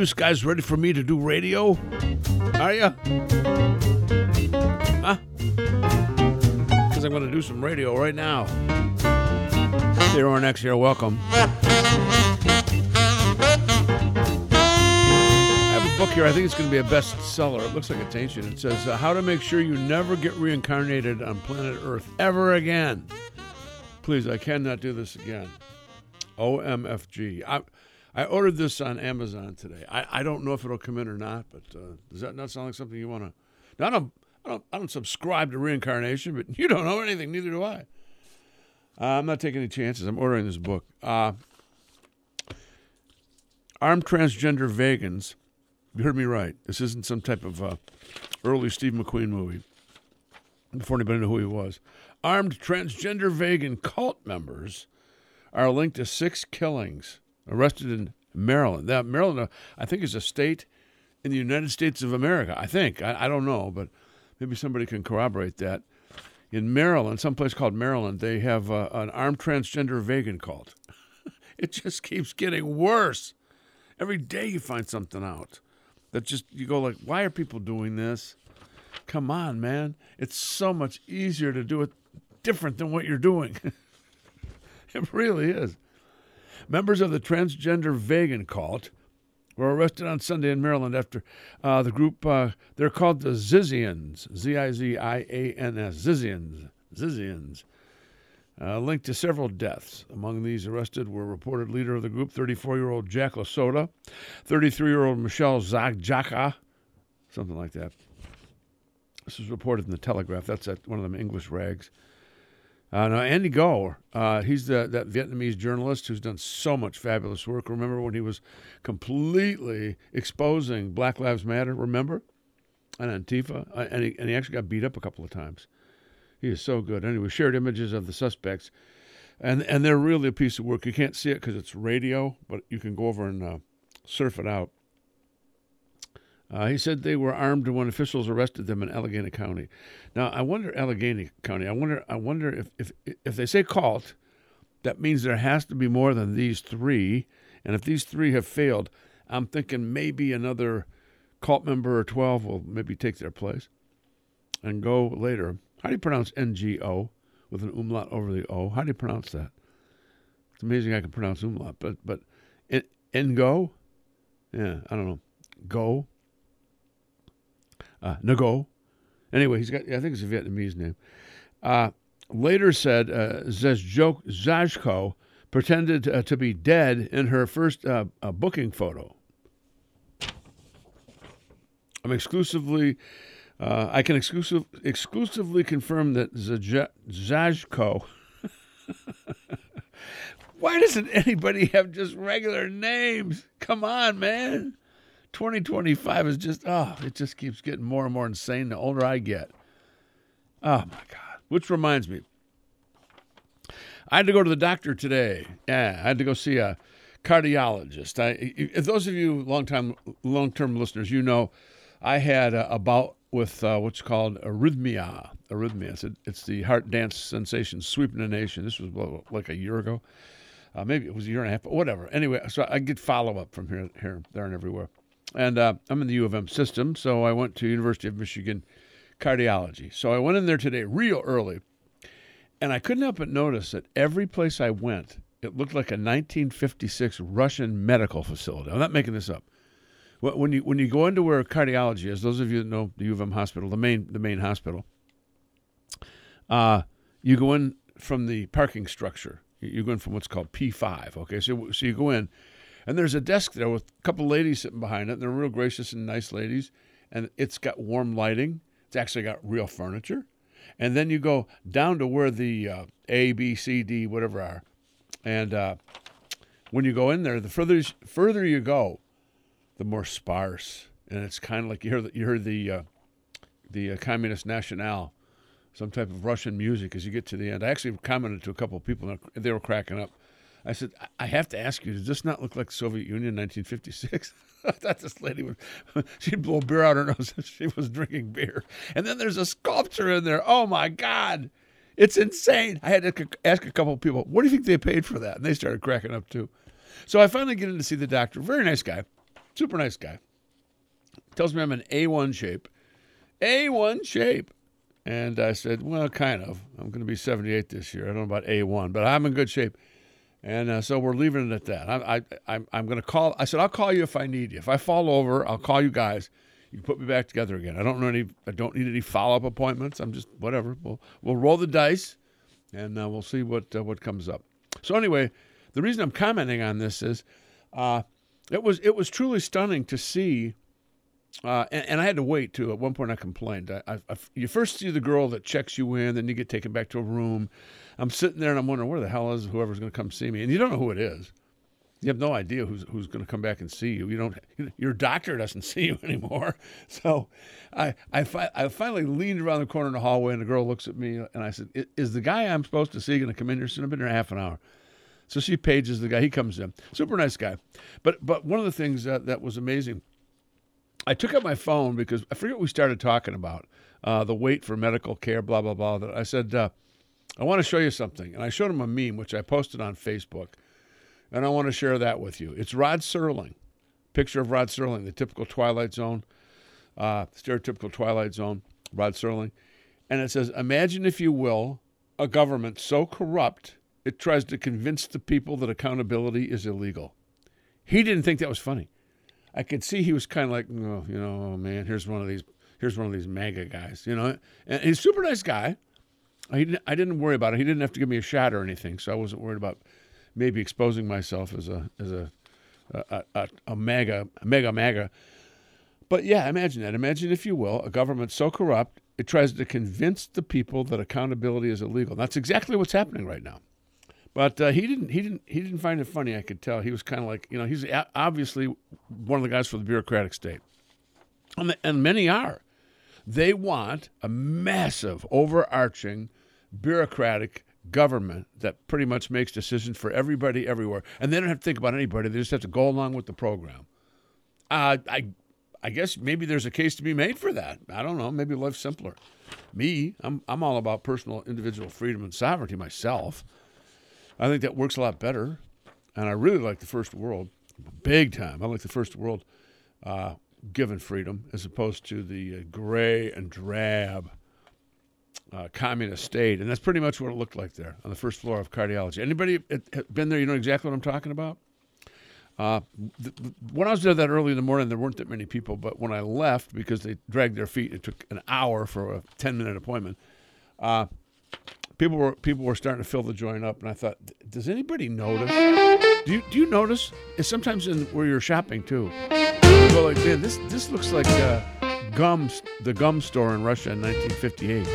you guys ready for me to do radio? Are you? Huh? Because I'm going to do some radio right now. Hey, Ornex here. Welcome. I have a book here. I think it's going to be a bestseller. It looks like it's ancient. It says, How to Make Sure You Never Get Reincarnated on Planet Earth Ever Again. Please, I cannot do this again. OMFG. I ordered this on Amazon today. I don't know if it'll come in or not, but does that not sound like something you want to... No, I don't subscribe to reincarnation, but you don't know anything, neither do I. I'm not taking any chances. I'm ordering this book. Armed transgender vegans. You heard me right. This isn't some type of early Steve McQueen movie before anybody knew who he was. Armed transgender vegan cult members are linked to 6 killings arrested in Maryland. That Maryland, I think, is a state in the United States of America. I think. I don't know, but maybe somebody can corroborate that. In Maryland, someplace called Maryland, they have an armed transgender vegan cult. It just keeps getting worse. Every day you find something out that just, you go like, why are people doing this? Come on, man. It's so much easier to do it different than what you're doing. It really is. Members of the transgender vegan cult were arrested on Sunday in Maryland after the group, they're called the Zizians, Z-I-Z-I-A-N-S, Zizians, linked to several deaths. Among these arrested were reported leader of the group, 34-year-old Jack Lasota, 33-year-old Michelle Zagjaka, something like that. This was reported in the Telegraph. That's at one of them English rags. Now, Andy Go, he's that Vietnamese journalist who's done so much fabulous work. Remember when he was completely exposing Black Lives Matter, remember? And Antifa. And he actually got beat up a couple of times. He is so good. Anyway, shared images of the suspects. And they're really a piece of work. You can't see it because it's radio, but you can go over and surf it out. He said they were armed when officials arrested them in Allegheny County. Now, I wonder, Allegheny County, I wonder if they say cult, that means there has to be more than these 3. And if these 3 have failed, I'm thinking maybe another cult member or 12 will maybe take their place and go later. How do you pronounce NGO with an umlaut over the O? How do you pronounce that? It's amazing I can pronounce umlaut, but NGO? Yeah, I don't know. Go? Nago. Anyway, he's got, I think it's a Vietnamese name. Later said Zajko pretended to be dead in her first booking photo. I can exclusively confirm that Zajko. Why doesn't anybody have just regular names? Come on, man. 2025 is just, it just keeps getting more and more insane the older I get. Oh, my God. Which reminds me, I had to go to the doctor today. Yeah, I had to go see a cardiologist. If those of you long-term listeners, you know I had a bout with what's called arrhythmia. It's the heart dance sensation sweeping the nation. This was like a year ago. Maybe it was a year and a half, but whatever. Anyway, so I get follow-up from here, there, and everywhere. And I'm in the U of M system, so I went to University of Michigan cardiology. So I went in there today real early, and I couldn't help but notice that every place I went, it looked like a 1956 Russian medical facility. I'm not making this up. When you go into where cardiology is, those of you that know the U of M hospital, the main hospital, you go in from the parking structure. You go in from what's called P5. Okay, so you go in. And there's a desk there with a couple ladies sitting behind it. And they're real gracious and nice ladies. And it's got warm lighting. It's actually got real furniture. And then you go down to where the A, B, C, D, whatever are. And when you go in there, the further you go, the more sparse. And it's kind of like you heard the Communist Nationale, some type of Russian music as you get to the end. I actually commented to a couple of people, and they were cracking up. I said, I have to ask you, does this not look like Soviet Union 1956? I thought this lady she'd blow beer out her nose if she was drinking beer. And then there's a sculpture in there. Oh, my God. It's insane. I had to ask a couple of people, what do you think they paid for that? And they started cracking up, too. So I finally get in to see the doctor. Very nice guy. Super nice guy. Tells me I'm in A1 shape. A1 shape. And I said, well, kind of. I'm going to be 78 this year. I don't know about A1, but I'm in good shape. And so we're leaving it at that. I'm going to call. I said, I'll call you if I need you. If I fall over, I'll call you guys. You can put me back together again. I don't need any follow-up appointments. I'm just whatever. We'll roll the dice, and we'll see what comes up. So anyway, the reason I'm commenting on this is it was truly stunning to see. And I had to wait, too. At one point, I complained. You first see the girl that checks you in, then you get taken back to a room. I'm sitting there, and I'm wondering, where the hell is whoever's going to come see me? And you don't know who it is. You have no idea who's going to come back and see you. Your doctor doesn't see you anymore. So I finally leaned around the corner in the hallway, and the girl looks at me, and I said, is the guy I'm supposed to see going to come in here soon? I've been here half an hour. So she pages the guy. He comes in. Super nice guy. But one of the things that was amazing, I took out my phone because I forget what we started talking about, the wait for medical care, blah, blah, blah. That I said, I want to show you something. And I showed him a meme, which I posted on Facebook. And I want to share that with you. It's Rod Serling. Picture of Rod Serling, the typical Twilight Zone, stereotypical Twilight Zone, Rod Serling. And it says, imagine, if you will, a government so corrupt it tries to convince the people that accountability is illegal. He didn't think that was funny. I could see he was kind of like, oh man, here's one of these MAGA guys, And he's a super nice guy. I didn't worry about it. He didn't have to give me a shot or anything, so I wasn't worried about maybe exposing myself as a MAGA. But yeah, imagine that. Imagine, if you will, a government so corrupt it tries to convince the people that accountability is illegal. That's exactly what's happening right now. But he didn't find it funny. I could tell he was kind of like, he's obviously one of the guys for the bureaucratic state, and many are. They want a massive, overarching, bureaucratic government that pretty much makes decisions for everybody everywhere, and they don't have to think about anybody. They just have to go along with the program. I guess maybe there's a case to be made for that. I don't know. Maybe life's simpler. I'm all about personal, individual freedom and sovereignty myself. I think that works a lot better, and I really like the first world, big time. I like the first world given freedom as opposed to the gray and drab communist state, and that's pretty much what it looked like there on the first floor of cardiology. Anybody been there? You know exactly what I'm talking about? When I was there that early in the morning, there weren't that many people, but when I left, because they dragged their feet, it took an hour for a 10-minute appointment, people were starting to fill the joint up, and I thought, does anybody notice? Do you notice? It's sometimes where you're shopping too. You go like, man, this looks like the gum store in Russia in 1958.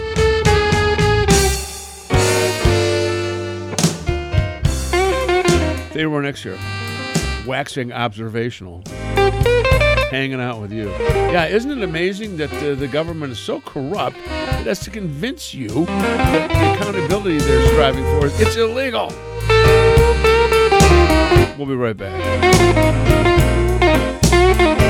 They were next year, waxing observational, hanging out with you. Yeah, isn't it amazing that the government is so corrupt it has to convince you that the accountability they're striving for it's illegal? We'll be right back.